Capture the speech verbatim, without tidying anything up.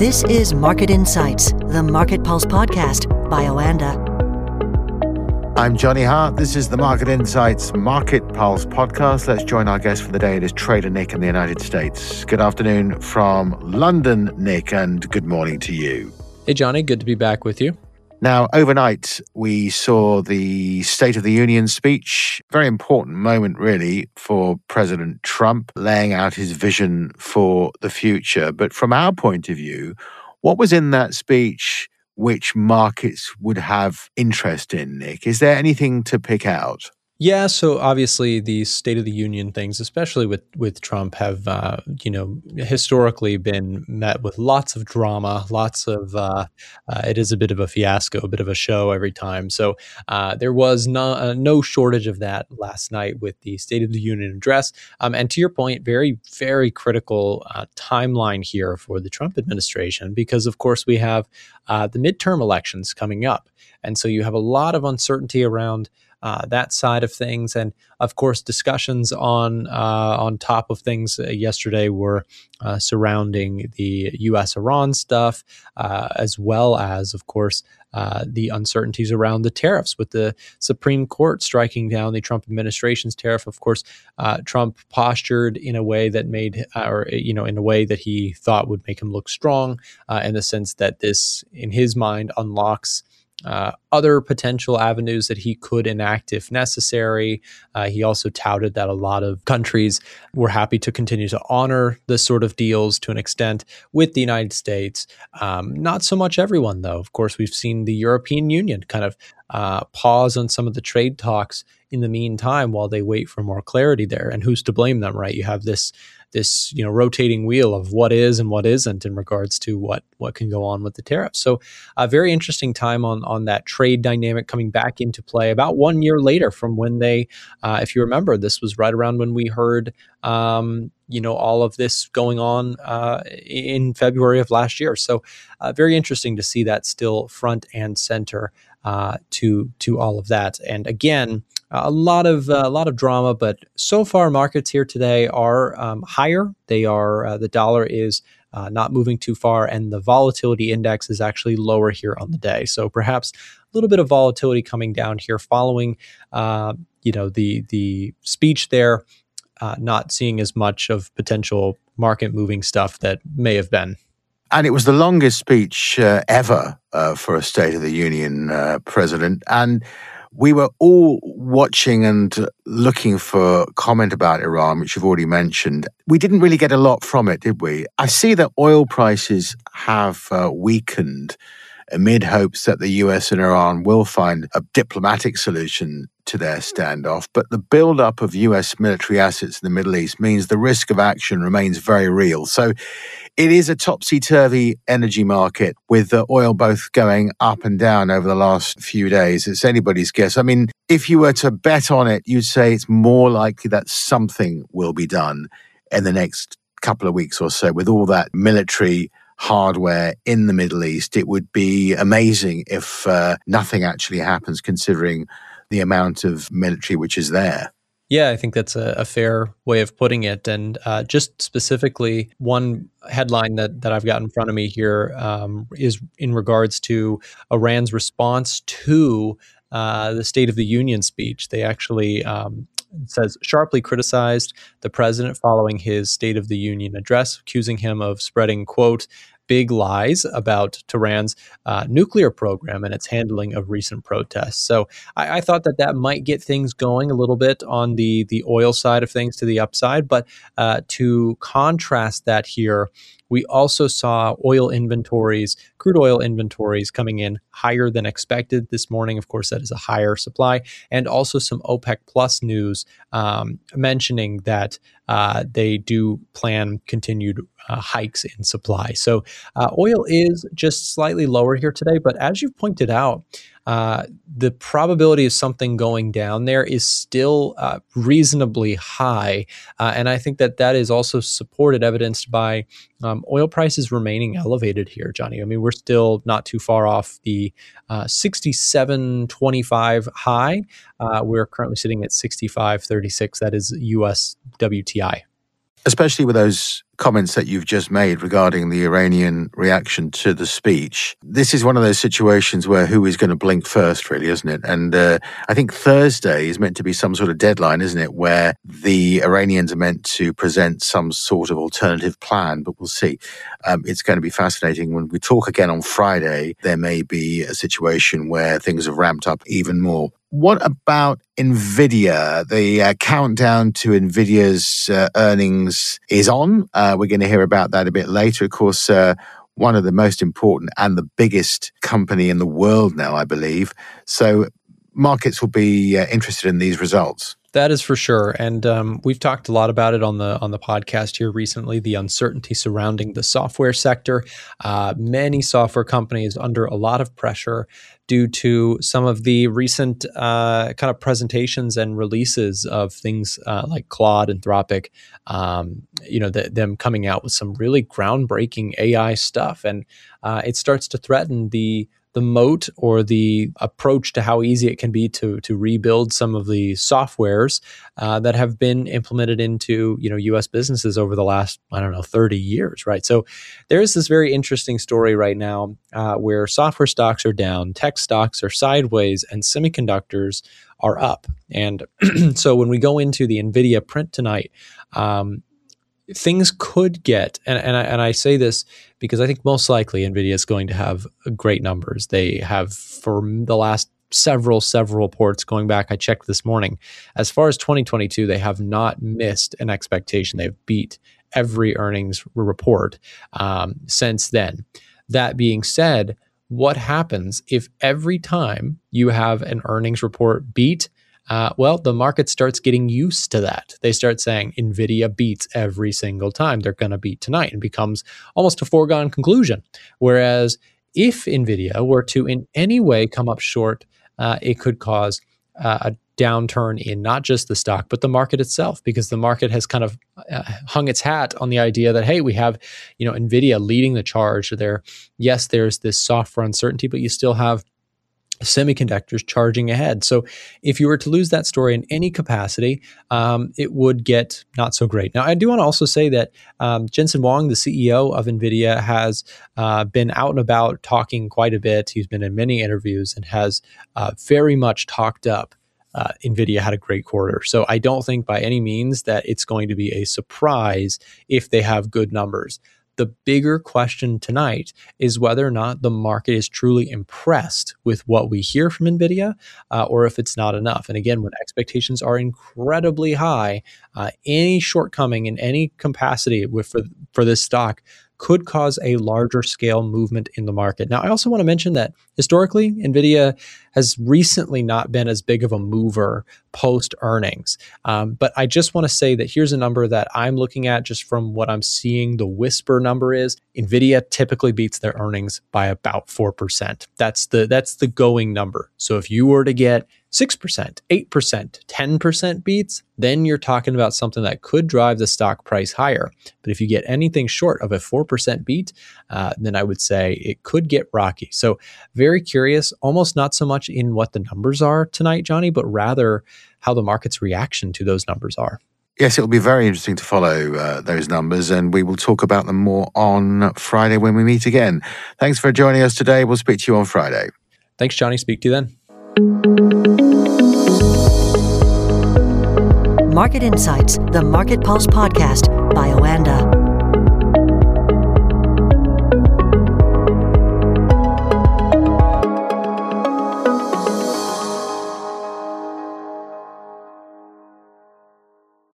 This is Market Insights, the Market Pulse podcast by Oanda. I'm Johnny Hart. This is the Market Insights Market Pulse podcast. Let's join our guest for the day. It is Trader Nick in the United States. Good afternoon from London, Nick, and good morning to you. Hey, Johnny. Good to be back with you. Now, overnight, we saw the State of the Union speech. Very important moment, really, for President Trump, laying out his vision for the future. But from our point of view, what was in that speech which markets would have interest in, Nick? Is there anything to pick out? Yeah, so obviously the State of the Union things, especially with, with Trump, have uh, you know historically been met with lots of drama, lots of uh, uh, it is a bit of a fiasco, a bit of a show every time. So uh, there was no, uh, no shortage of that last night with the State of the Union address. Um, and to your point, very, very critical uh, timeline here for the Trump administration, because of course we have uh, the midterm elections coming up. And so you have a lot of uncertainty around Uh, that side of things, and of course, discussions on uh, on top of things uh, yesterday were uh, surrounding the U S Iran stuff, uh, as well as, of course, uh, the uncertainties around the tariffs, with the Supreme Court striking down the Trump administration's tariff. Of course, uh, Trump postured in a way that made, uh, or you know, in a way that he thought would make him look strong, uh, in the sense that this, in his mind, unlocks Uh, other potential avenues that he could enact if necessary. Uh, he also touted that a lot of countries were happy to continue to honor this sort of deals to an extent with the United States. Um, not so much everyone, though. Of course, we've seen the European Union kind of uh, pause on some of the trade talks in the meantime while they wait for more clarity there. And who's to blame them, right? You have this this you know rotating wheel of what is and what isn't in regards to what what can go on with the tariffs. So a very interesting time on on that trade dynamic coming back into play about one year later from when they, uh, if you remember, this was right around when we heard um, you know all of this going on uh, in February of last year. So uh, very interesting to see that still front and center uh, to to all of that. And again, a lot of uh, a lot of drama, but so far markets here today are um, higher. They are uh, the dollar is uh, not moving too far, and the volatility index is actually lower here on the day. So perhaps a little bit of volatility coming down here following, uh, you know, the the speech there. Uh, not seeing as much of potential market moving stuff that may have been. And it was the longest speech uh, ever uh, for a State of the Union uh, president. And we were all watching and looking for comment about Iran, which you've already mentioned. We didn't really get a lot from it, did we? I see that oil prices have uh, weakened amid hopes that the U S and Iran will find a diplomatic solution to their standoff. But the buildup of U S military assets in the Middle East means the risk of action remains very real. So it is a topsy-turvy energy market, with the oil both going up and down over the last few days. It's anybody's guess. I mean, if you were to bet on it, you'd say it's more likely that something will be done in the next couple of weeks or so with all that military hardware in the Middle East. It would be amazing if uh, nothing actually happens, considering the amount of military which is there. Yeah, I think that's a, a fair way of putting it. And uh, just specifically, one headline that, that I've got in front of me here um, is in regards to Iran's response to uh, the State of the Union speech. They actually um, it says sharply criticized the president following his State of the Union address, accusing him of spreading, quote, big lies about Tehran's uh, nuclear program and its handling of recent protests. So I, I thought that that might get things going a little bit on the the oil side of things to the upside. But uh, to contrast that here, we also saw oil inventories, crude oil inventories coming in higher than expected this morning. Of course, that is a higher supply, and also some OPEC Plus news um, mentioning that uh, they do plan continued uh, hikes in supply. So uh, oil is just slightly lower here today, but as you've pointed out, uh, the probability of something going down there is still uh, reasonably high. Uh, and I think that that is also supported, evidenced by um, oil prices remaining elevated here, Johnny. I mean, we're still not too far off the uh, sixty-seven twenty-five high. Uh, we're currently sitting at sixty-five thirty-six. That is U S W T I. Especially with those comments that you've just made regarding the Iranian reaction to the speech. This is one of those situations where who is going to blink first, really, isn't it? And uh, I think Thursday is meant to be some sort of deadline, isn't it, where the Iranians are meant to present some sort of alternative plan, but we'll see. Um, it's going to be fascinating. When we talk again on Friday, there may be a situation where things have ramped up even more. What about NVIDIA? The uh, countdown to NVIDIA's uh, earnings is on. Uh, we're going to hear about that a bit later. Of course, uh, one of the most important and the biggest company in the world now, I believe. So markets will be uh, interested in these results. That is for sure. And um, we've talked a lot about it on the on the podcast here recently, the uncertainty surrounding the software sector. Uh, many software companies under a lot of pressure due to some of the recent uh, kind of presentations and releases of things uh, like Claude, Anthropic, um, you know, the, them coming out with some really groundbreaking A I stuff. And uh, it starts to threaten the the moat or the approach to how easy it can be to to rebuild some of the softwares uh, that have been implemented into, you know, U S businesses over the last, I don't know, thirty years, right? So there is this very interesting story right now uh, where software stocks are down, tech stocks are sideways, and semiconductors are up. And so when we go into the NVIDIA print tonight, um, things could get, and, and, I, and I say this because I think most likely NVIDIA is going to have great numbers. They have, for the last several, several reports going back, I checked this morning, as far as twenty twenty-two, they have not missed an expectation. They've beat every earnings report um, since then. That being said, what happens if every time you have an earnings report beat, Uh, well, the market starts getting used to that. They start saying NVIDIA beats every single time. They're going to beat tonight, and becomes almost a foregone conclusion. Whereas if NVIDIA were to in any way come up short, uh, it could cause uh, a downturn in not just the stock, but the market itself, because the market has kind of uh, hung its hat on the idea that, hey, we have, you know, NVIDIA leading the charge there. Yes, there's this software uncertainty, but you still have semiconductors charging ahead. So if you were to lose that story in any capacity, um, it would get not so great. Now, I do want to also say that um, Jensen Huang, the C E O of NVIDIA, has uh, been out and about talking quite a bit. He's been in many interviews and has uh, very much talked up uh, NVIDIA had a great quarter. So I don't think by any means that it's going to be a surprise if they have good numbers. The bigger question tonight is whether or not the market is truly impressed with what we hear from NVIDIA, uh, or if it's not enough. And again, when expectations are incredibly high, uh, any shortcoming in any capacity with, for, for this stock could cause a larger scale movement in the market. Now, I also want to mention that historically, NVIDIA has recently not been as big of a mover post earnings. Um, but I just want to say that here's a number that I'm looking at just from what I'm seeing. The whisper number is NVIDIA typically beats their earnings by about four percent. That's the, that's the going number. So if you were to get six percent, eight percent, ten percent beats, then you're talking about something that could drive the stock price higher. But if you get anything short of a four percent beat, uh, then I would say it could get rocky. So very curious, almost not so much in what the numbers are tonight, Johnny, but rather how the market's reaction to those numbers are. Yes, it'll be very interesting to follow uh, those numbers, and we will talk about them more on Friday when we meet again. Thanks for joining us today. We'll speak to you on Friday. Thanks, Johnny. Speak to you then. Market Insights, the Market Pulse podcast by Oanda.